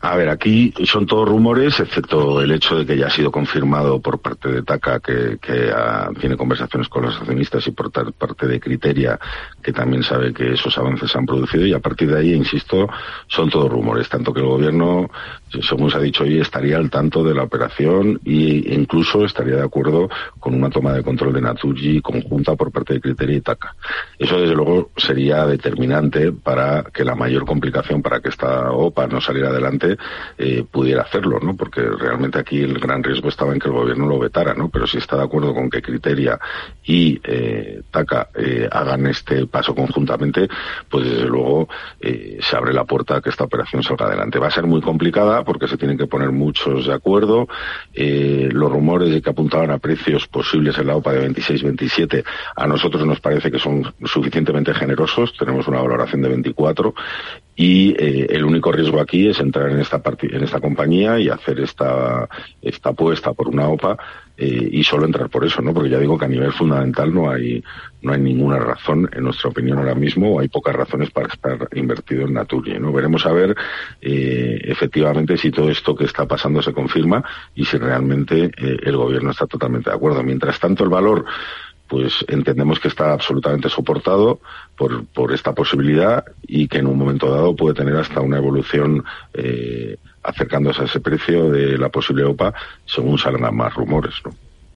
A ver, aquí son todos rumores, excepto el hecho de que ya ha sido confirmado por parte de TAQA que tiene conversaciones con los accionistas y por parte de Criteria, que también sabe que esos avances se han producido, y a partir de ahí, insisto, son todos rumores, tanto que el gobierno, según se ha dicho hoy, estaría al tanto de la operación e incluso estaría de acuerdo con una toma de control de Naturgy conjunta por parte de Criteria y TAQA. Eso, desde luego, sería determinante para que la mayor complicación para que esta OPA no saliera adelante pudiera hacerlo, ¿no? Porque realmente aquí el gran riesgo estaba en que el gobierno lo vetara, ¿no? Pero si está de acuerdo con que Criteria y TAQA hagan este paso conjuntamente, pues desde luego se abre la puerta a que esta operación salga adelante. Va a ser muy complicada porque se tienen que poner muchos de acuerdo. Los rumores de que apuntaban a precios posibles en la OPA de 26-27, a nosotros nos parece que son suficientemente generosos. Tenemos una valoración de 24 y el único riesgo aquí es entrar en esta compañía y hacer esta apuesta por una OPA y solo entrar por eso, ¿no? Porque ya digo que a nivel fundamental no hay ninguna razón, en nuestra opinión ahora mismo, o hay pocas razones para estar invertido en Naturgy, ¿no? Veremos a ver efectivamente si todo esto que está pasando se confirma y si realmente el gobierno está totalmente de acuerdo. Mientras tanto, el valor, pues entendemos que está absolutamente soportado por esta posibilidad y que en un momento dado puede tener hasta una evolución acercándose a ese precio de la posible OPA según salgan más rumores, ¿no?